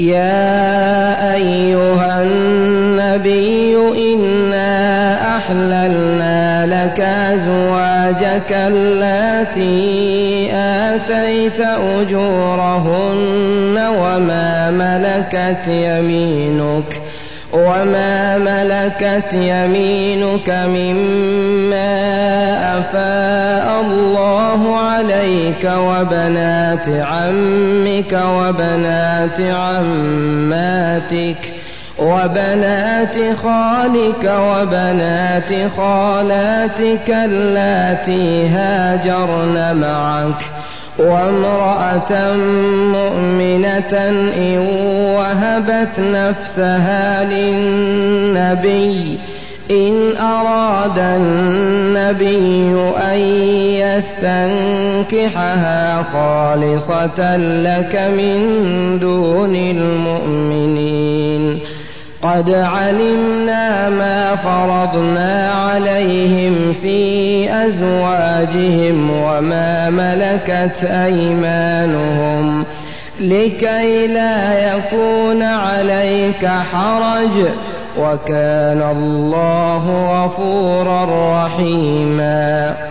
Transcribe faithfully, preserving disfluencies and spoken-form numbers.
يا أيها النبي إنا أحللنا لك أزواجك اللاتي آتيت أجورهن وما ملكت يمينك وما ملكت يمينك مما أفاء الله عليك وبنات عمك وبنات عماتك وبنات خالك وبنات خالاتك اللاتي هاجرن معك وامرأة مؤمنة إن وهبت نفسها للنبي إن أراد النبي أن يستنكحها خالصة لك من دون المؤمنين قد علمنا ما فرضنا عليهم في أزواجهم وما ملكت أيمانهم لكي لا يكون عليك حرج وكان الله غفورا رحيما.